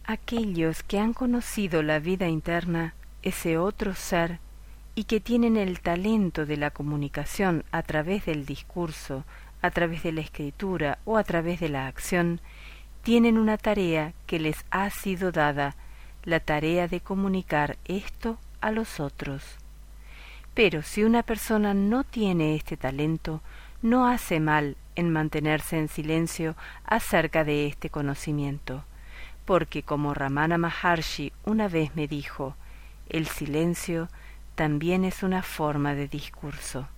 Aquellos que han conocido la vida interna, ese otro ser, y que tienen el talento de la comunicación a través del discurso, a través de la escritura o a través de la acción, tienen una tarea que les ha sido dada, la tarea de comunicar esto a los otros. Pero si una persona no tiene este talento, no hace mal en mantenerse en silencio acerca de este conocimiento, porque como Ramana Maharshi una vez me dijo, el silencio también es una forma de discurso.